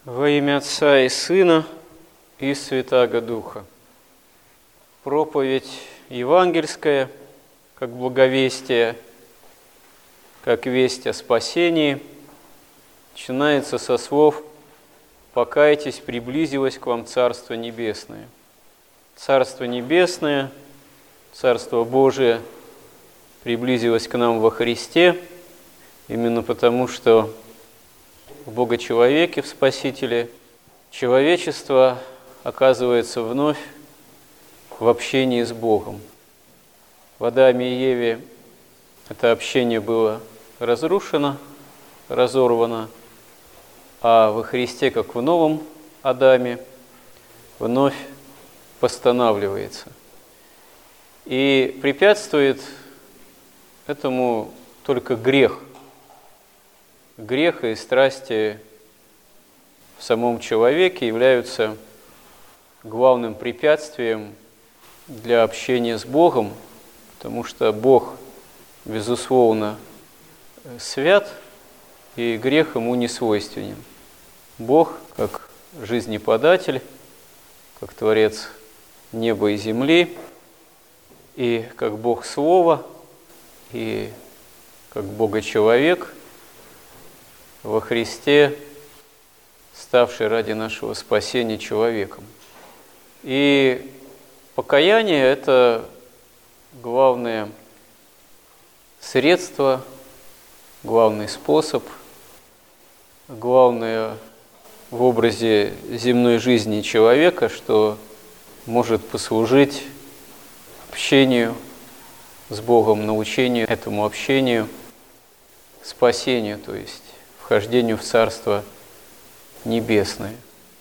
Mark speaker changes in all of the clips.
Speaker 1: Во имя Отца и Сына и Святаго Духа. Проповедь евангельская, как благовестие, как весть о спасении, начинается со слов «Покайтесь, приблизилось к вам Царство Небесное». Царство Небесное, Царство Божие приблизилось к нам во Христе, именно потому, что в Бога-человеке, в Спасителе, человечество оказывается вновь в общении с Богом. В Адаме и Еве это общение было разрушено, разорвано, а во Христе, как в новом Адаме, вновь восстанавливается. И препятствует этому только грех. Грех и страсти в самом человеке являются главным препятствием для общения с Богом, потому что Бог, безусловно, свят, и грех ему не свойственен. Бог, как жизнеподатель, как Творец неба и земли, и как Бог Слова, и как Бога-человек, во Христе, ставший ради нашего спасения человеком. И покаяние – это главное средство, главный способ, главное в образе земной жизни человека, что может послужить общению с Богом, научению этому общению, спасению, то есть вхождению в Царство Небесное.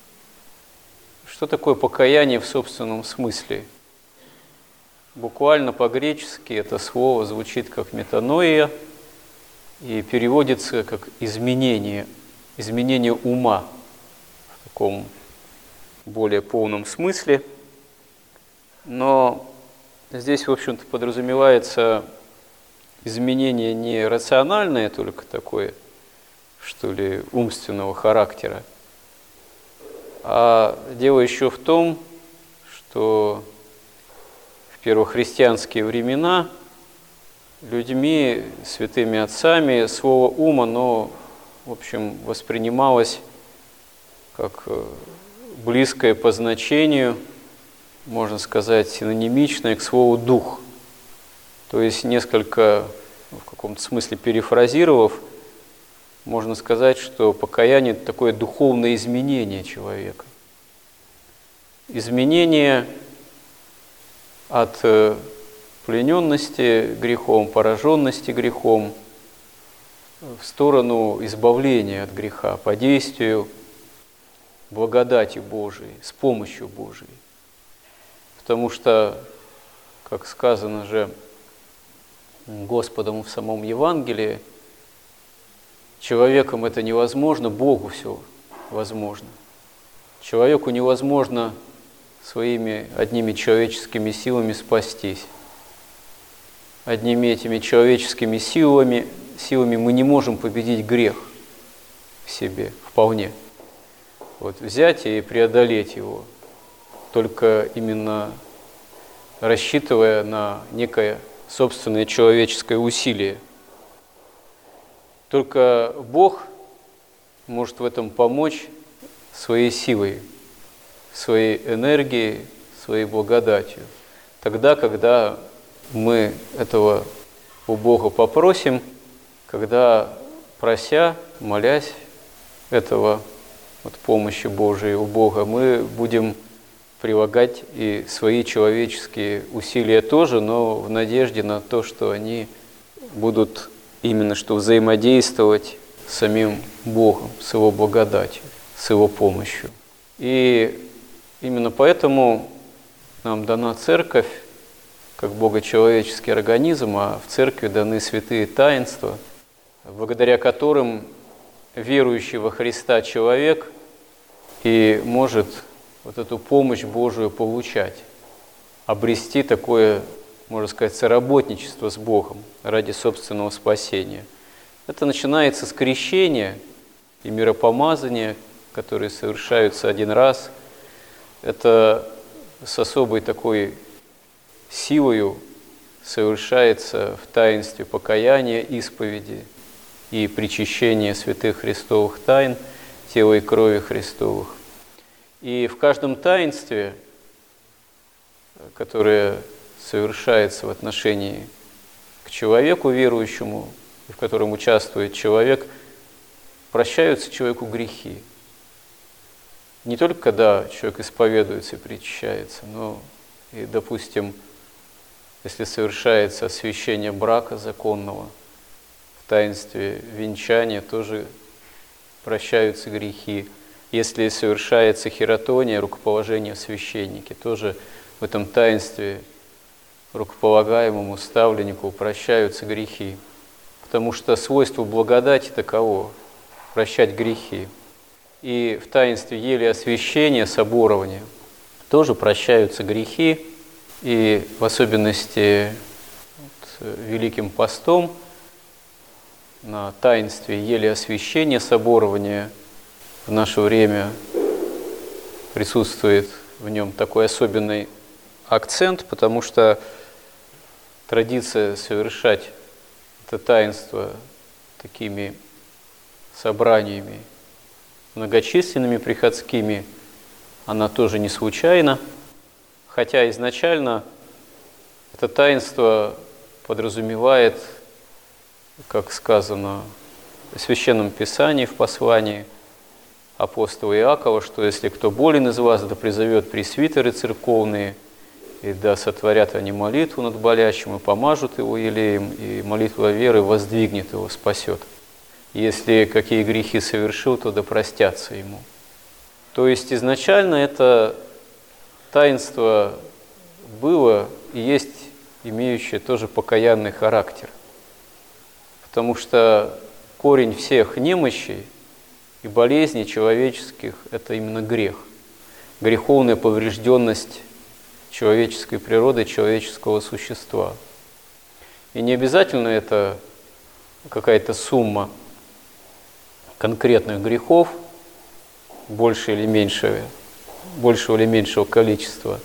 Speaker 1: Что такое покаяние в собственном смысле? Буквально по-гречески это слово звучит как метаноия и переводится как изменение ума в таком более полном смысле. Но здесь, в общем-то, подразумевается изменение не рациональное только такое, что ли, умственного характера. А дело еще в том, что в первохристианские времена людьми, святыми отцами, слово «ум», оно, в общем, воспринималось как близкое по значению, можно сказать, синонимичное к слову «дух». То есть, несколько, в каком-то смысле перефразировав, можно сказать, что покаяние – это такое духовное изменение человека. Изменение от плененности грехом, пораженности грехом в сторону избавления от греха по действию благодати Божией, с помощью Божией. Потому что, как сказано же Господом в самом Евангелии, человеком это невозможно, Богу все возможно. Человеку невозможно своими одними человеческими силами спастись. Одними этими человеческими силами мы не можем победить грех в себе вполне. Вот, взять и преодолеть его, только именно рассчитывая на некое собственное человеческое усилие. Только Бог может в этом помочь своей силой, своей энергией, своей благодатью. Тогда, когда мы этого у Бога попросим, когда, прося, молясь этого помощи Божией у Бога, мы будем прилагать и свои человеческие усилия тоже, но в надежде на то, что они будут именно что взаимодействовать с самим Богом, с Его благодатью, с Его помощью. И именно поэтому нам дана Церковь, как богочеловеческий организм, а в Церкви даны святые таинства, благодаря которым верующий во Христа человек и может вот эту помощь Божию получать, обрести такое, можно сказать, соработничество с Богом ради собственного спасения. Это начинается с крещения и миропомазания, которые совершаются один раз. Это с особой такой силою совершается в таинстве покаяния, исповеди и причащения святых Христовых тайн, тела и крови Христовых. И в каждом таинстве, которое совершается в отношении к человеку верующему, в котором участвует человек, прощаются человеку грехи. Не только когда человек исповедуется и причащается, но и, допустим, если совершается освящение брака законного, в таинстве венчания тоже прощаются грехи. Если совершается хиротония, рукоположение в священнике, тоже в этом таинстве рукополагаемому ставленнику прощаются грехи. Потому что свойство благодати таково – прощать грехи. И в таинстве еле освящения, соборования тоже прощаются грехи. И в особенности Великим постом на таинстве еле освящения, соборования в наше время присутствует в нем такой особенный акцент, потому что традиция совершать это таинство такими собраниями многочисленными приходскими, она тоже не случайна, хотя изначально это таинство подразумевает, как сказано в Священном Писании, в послании апостола Иакова, что если кто болен из вас, да призовет пресвитеры церковные, и да сотворят они молитву над болящим, и помажут его елеем, и молитва веры воздвигнет его, спасет. Если какие грехи совершил, то да простятся ему. То есть изначально это таинство было и есть имеющее тоже покаянный характер. Потому что корень всех немощей и болезней человеческих – это именно грех. Греховная поврежденность человеческой природы, человеческого существа. И не обязательно это какая-то сумма конкретных грехов, большего или меньшего количества.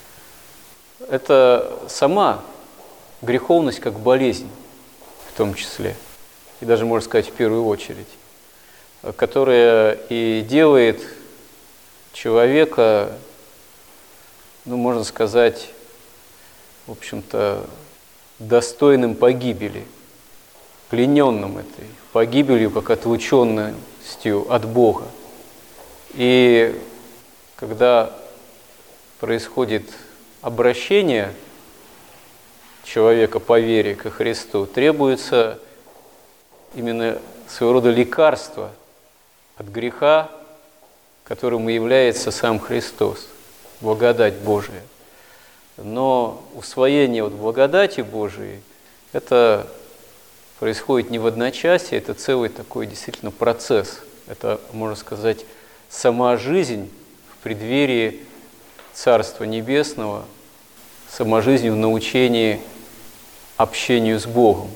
Speaker 1: Это сама греховность как болезнь, в том числе, и даже, можно сказать, в первую очередь, которая и делает человека, можно сказать, в общем-то, достойным погибели, плененным этой погибелью, как отлученностью от Бога. И когда происходит обращение человека по вере ко Христу, требуется именно своего рода лекарство от греха, которым и является сам Христос, благодать Божия. Но усвоение благодати Божией – это происходит не в одночасье, это целый такой действительно процесс. Это, можно сказать, сама жизнь в преддверии Царства Небесного, сама жизнь в научении общению с Богом.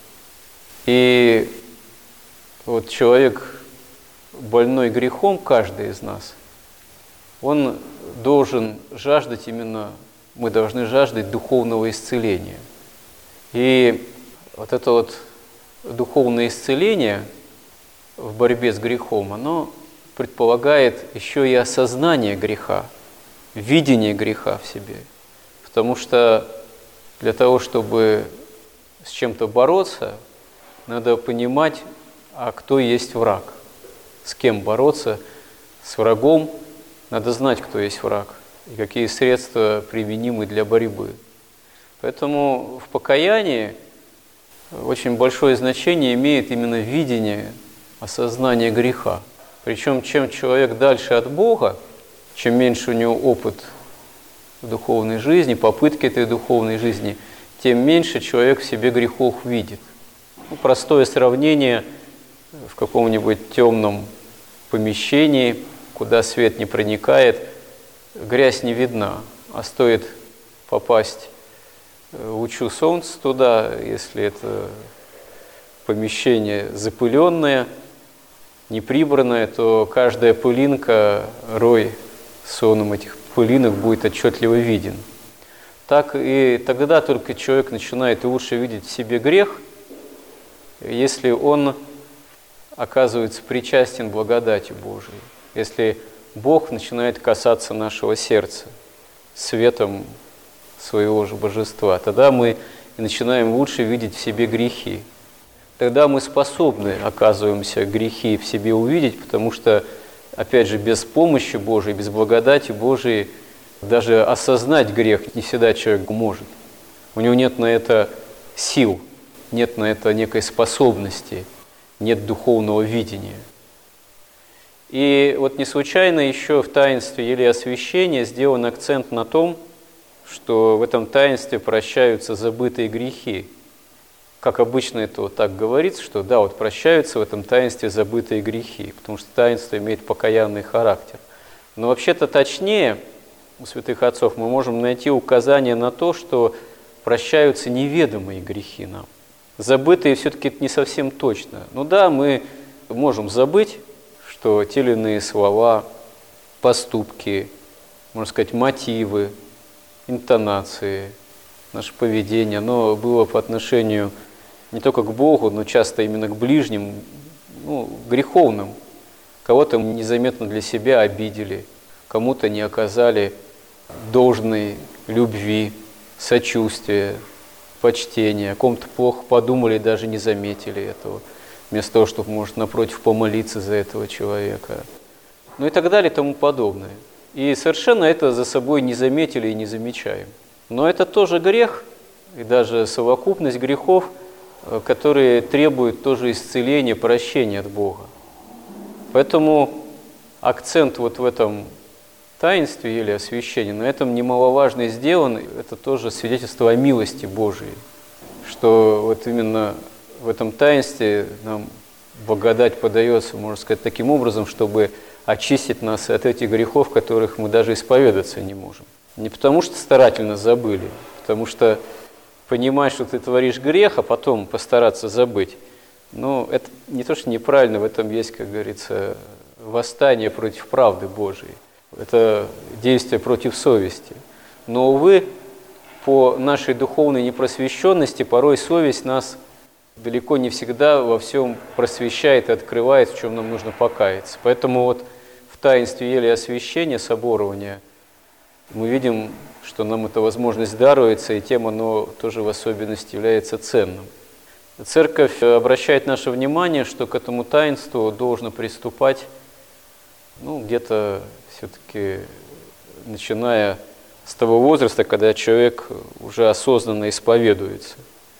Speaker 1: И вот человек, больной грехом, каждый из нас, он должен жаждать именно, мы должны жаждать духовного исцеления. И вот это вот духовное исцеление в борьбе с грехом, оно предполагает еще и осознание греха, видение греха в себе. Потому что для того, чтобы с чем-то бороться, надо понимать, а кто есть враг. С кем бороться? С врагом. Надо знать, кто есть враг и какие средства применимы для борьбы. Поэтому в покаянии очень большое значение имеет именно видение, осознание греха. Причем, чем человек дальше от Бога, чем меньше у него опыт в духовной жизни, попытки этой духовной жизни, тем меньше человек в себе грехов видит. Простое сравнение: в каком-нибудь темном помещении, куда свет не проникает, грязь не видна, а стоит попасть лучу солнца туда, если это помещение запыленное, неприбранное, то каждая пылинка, рой сонным этих пылинок будет отчетливо виден. Так и тогда только человек начинает лучше видеть в себе грех, если он оказывается причастен благодати Божией, если Бог начинает касаться нашего сердца светом своего же божества, тогда мы начинаем лучше видеть в себе грехи. Тогда мы способны, оказываемся, грехи в себе увидеть, потому что, опять же, без помощи Божией, без благодати Божией даже осознать грех не всегда человек может. У него нет на это сил, нет на это некой способности, нет духовного видения. И вот не случайно еще в таинстве елеосвящения сделан акцент на том, что в этом таинстве прощаются забытые грехи. Как обычно это вот так говорится, что да, вот прощаются в этом таинстве забытые грехи, потому что таинство имеет покаянный характер. Но вообще-то точнее, у святых отцов мы можем найти указание на то, что прощаются неведомые грехи нам. Забытые все-таки это не совсем точно. Ну да, мы можем забыть, что те или иные слова, поступки, можно сказать, мотивы, интонации, наше поведение, оно было по отношению не только к Богу, но часто именно к ближним, греховным. Кого-то незаметно для себя обидели, кому-то не оказали должной любви, сочувствия, почтения, о ком-то плохо подумали, даже не заметили этого, вместо того, чтобы, может, напротив, помолиться за этого человека. Ну и так далее и тому подобное. И совершенно это за собой не заметили и не замечаем. Но это тоже грех, и даже совокупность грехов, которые требуют тоже исцеления, прощения от Бога. Поэтому акцент вот в этом таинстве или освящении, на этом немаловажно сделан, это тоже свидетельство о милости Божией, что вот именно в этом таинстве нам благодать подается, можно сказать, таким образом, чтобы очистить нас от этих грехов, которых мы даже исповедаться не можем. Не потому что старательно забыли, потому что понимать, что ты творишь грех, а потом постараться забыть, это не то, что неправильно, в этом есть, как говорится, восстание против правды Божией. Это действие против совести. Но, увы, по нашей духовной непросвещенности порой совесть нас далеко не всегда во всем просвещает и открывает, в чем нам нужно покаяться. Поэтому вот в таинстве елеосвящения, соборования, мы видим, что нам эта возможность даруется, и тем оно тоже в особенности является ценным. Церковь обращает наше внимание, что к этому таинству должно приступать, где-то все-таки начиная с того возраста, когда человек уже осознанно исповедуется.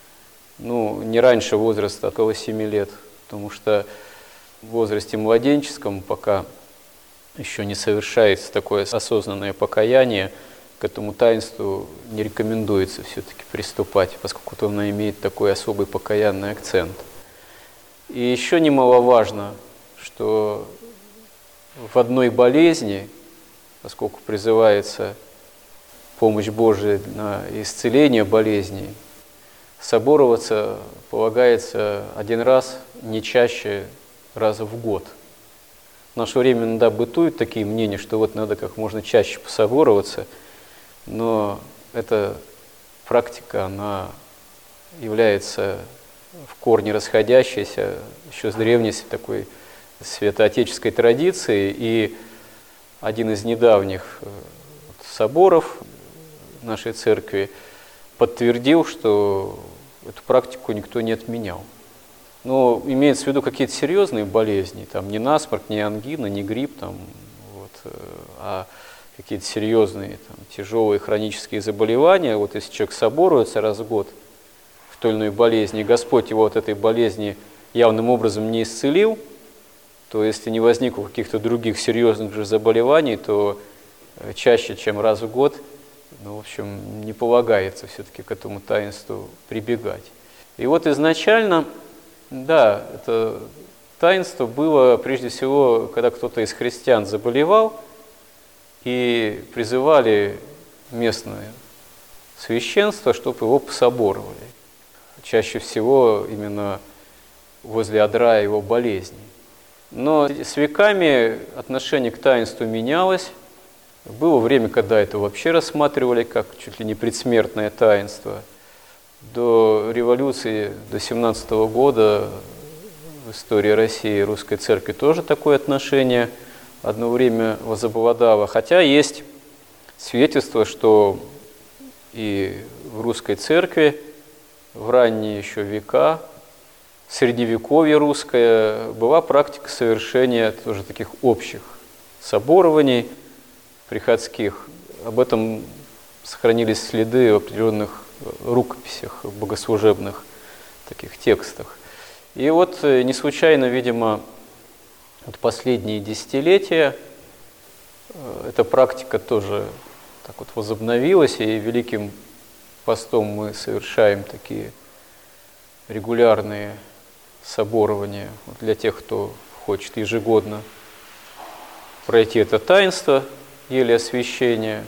Speaker 1: Не раньше возраста, около 7 лет, потому что в возрасте младенческом, пока еще не совершается такое осознанное покаяние, к этому таинству не рекомендуется все-таки приступать, поскольку оно имеет такой особый покаянный акцент. И еще немаловажно, что в одной болезни, поскольку призывается помощь Божия на исцеление болезней, собороваться полагается один раз, не чаще раза в год. В наше время иногда бытуют такие мнения, что вот надо как можно чаще пособороваться, но эта практика, она является в корне расходящейся еще с древней такой святоотеческой традиции, и один из недавних соборов нашей церкви подтвердил, что эту практику никто не отменял. Но имеется в виду какие-то серьезные болезни, там не насморк, не ангина, не грипп, а какие-то серьезные, тяжелые хронические заболевания. Вот если человек соборуется раз в год в той или иной болезни, и Господь его от этой болезни явным образом не исцелил, то если не возникло каких-то других серьезных же заболеваний, то чаще, чем раз в год, не полагается все-таки к этому таинству прибегать. И вот изначально, да, это таинство было прежде всего, когда кто-то из христиан заболевал, и призывали местное священство, чтобы его пособоровали. Чаще всего именно возле одра его болезни. Но с веками отношение к таинству менялось. Было время, когда это вообще рассматривали как чуть ли не предсмертное таинство. До революции, до 17-го года в истории России и Русской Церкви тоже такое отношение одно время возобладало. Хотя есть свидетельство, что и в Русской Церкви в ранние еще века, Средневековье русское, была практика совершения тоже таких общих соборований приходских. Об этом сохранились следы в определенных рукописях, богослужебных таких текстах. И вот не случайно, видимо, вот последние десятилетия эта практика тоже так вот возобновилась, и Великим постом мы совершаем такие регулярные соборования для тех, кто хочет ежегодно пройти это таинство еле освящения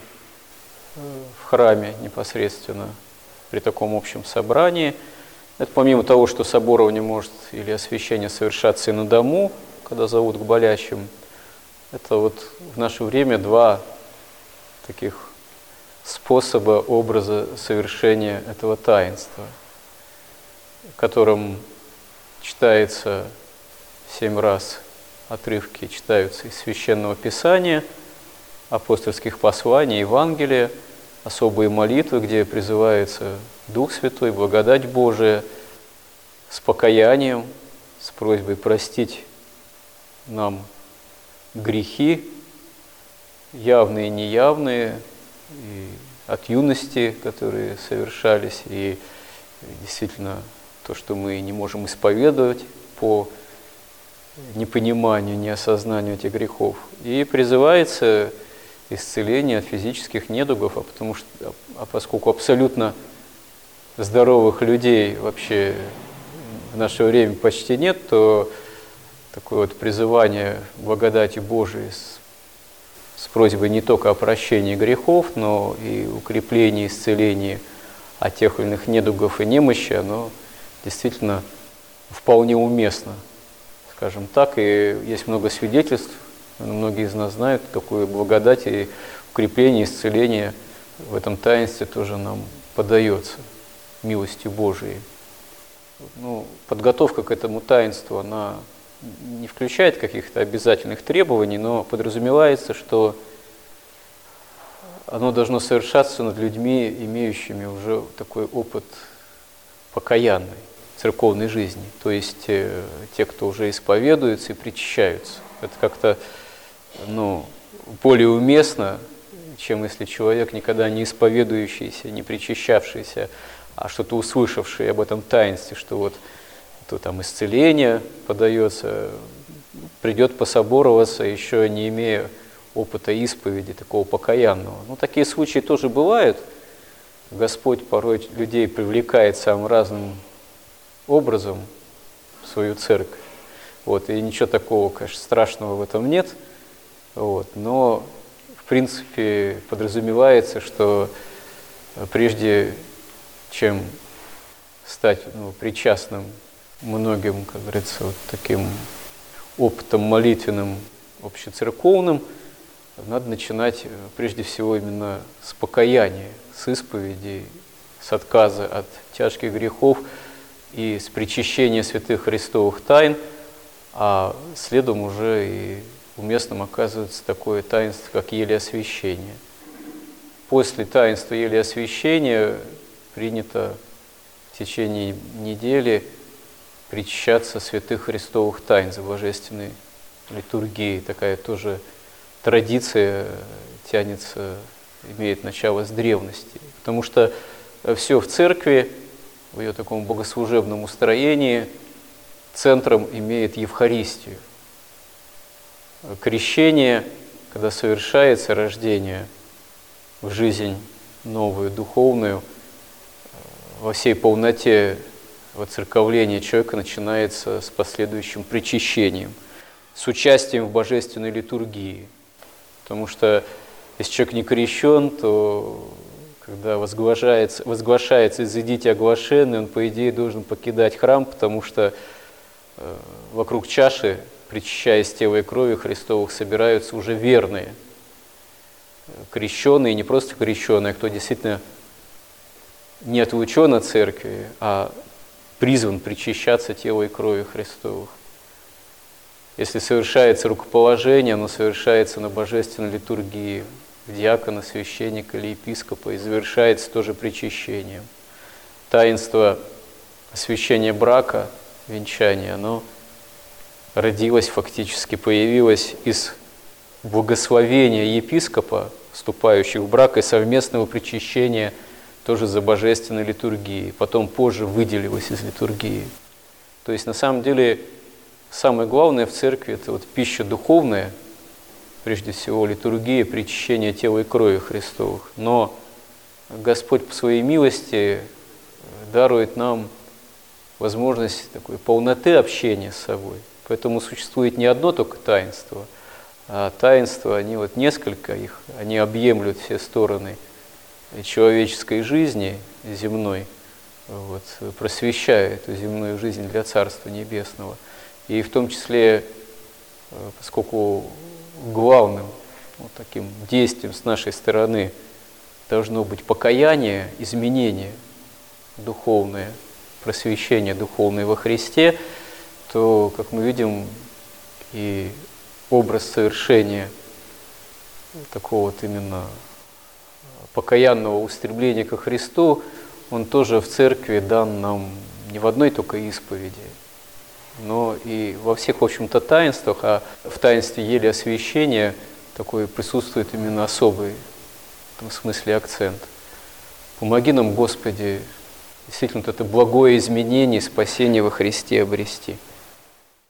Speaker 1: в храме непосредственно при таком общем собрании. Это помимо того, что соборование может или освящение совершаться и на дому, когда зовут к болящим, это вот в наше время два таких способа, образа совершения этого таинства, которым читается 7 раз отрывки, читаются из Священного Писания, апостольских посланий, Евангелия, особые молитвы, где призывается Дух Святой, благодать Божия, с покаянием, с просьбой простить нам грехи, явные и неявные, и от юности, которые совершались, и действительно то, что мы не можем исповедовать по непониманию, неосознанию этих грехов. И призывается исцеление от физических недугов, поскольку абсолютно здоровых людей вообще в наше время почти нет, то такое вот призывание благодати Божией с просьбой не только о прощении грехов, но и укреплении, исцелении от тех или иных недугов и немощи, оно действительно вполне уместно, скажем так. И есть много свидетельств, многие из нас знают, какую благодать и укрепление, исцеление в этом таинстве тоже нам подается милостью Божией. Подготовка к этому таинству, она не включает каких-то обязательных требований, но подразумевается, что оно должно совершаться над людьми, имеющими уже такой опыт покаянной церковной жизни, то есть те, кто уже исповедуются и причащаются. Это как-то более уместно, чем если человек, никогда не исповедующийся, не причащавшийся, а что-то услышавший об этом таинстве, что вот то там исцеление подается, придет пособороваться, еще не имея опыта исповеди, такого покаянного. Такие случаи тоже бывают. Господь порой людей привлекает самым разным образом в свою церковь. И ничего такого, конечно, страшного в этом нет. Но, в принципе, подразумевается, что прежде чем стать причастным многим, как говорится, таким опытом молитвенным, общецерковным, надо начинать прежде всего именно с покаяния, с исповеди, с отказа от тяжких грехов и с причащения святых Христовых тайн, а следом уже и уместным оказывается такое таинство, как елеосвящение. После таинства елеосвящения принято в течение недели причащаться святых Христовых тайн за божественной литургией. Такая тоже традиция тянется, имеет начало с древности. Потому что все в церкви, в ее таком богослужебном устроении, центром имеет Евхаристию. Крещение, когда совершается рождение в жизнь новую, духовную, во всей полноте воцерковления человека начинается с последующим причащением, с участием в божественной литургии. Потому что если человек не крещен, то когда возглашается «изыдите оглашенный», он, по идее, должен покидать храм, потому что вокруг чаши причащаясь тела и крови Христовых, собираются уже верные, крещенные, не просто крещенные, а кто действительно не отлучен от церкви, а призван причащаться тела и крови Христовых. Если совершается рукоположение, оно совершается на божественной литургии, диакона, священника или епископа, и завершается тоже причащением. Таинство освящения брака, венчания, оно родилось фактически, появилось из благословения епископа, вступающих в брак, и совместного причащения тоже за божественной литургией, потом позже выделилось из литургии. То есть на самом деле самое главное в церкви – это вот пища духовная, прежде всего литургия, причащение тела и крови Христовых. Но Господь по своей милости дарует нам возможность такой полноты общения с собой. Поэтому существует не одно только таинство, а таинства, они вот несколько их, они объемлют все стороны человеческой жизни земной, вот, просвещая эту земную жизнь для Царства Небесного. И в том числе, поскольку главным вот таким действием с нашей стороны должно быть покаяние, изменение духовное, просвещение духовное во Христе, то, как мы видим, и образ совершения такого вот именно покаянного устремления ко Христу, он тоже в церкви дан нам не в одной только исповеди, но и во всех, в общем-то, таинствах, а в таинстве еле освящения такой присутствует именно особый, в этом смысле, акцент. Помоги нам, Господи, действительно, вот это благое изменение, спасение во Христе обрести.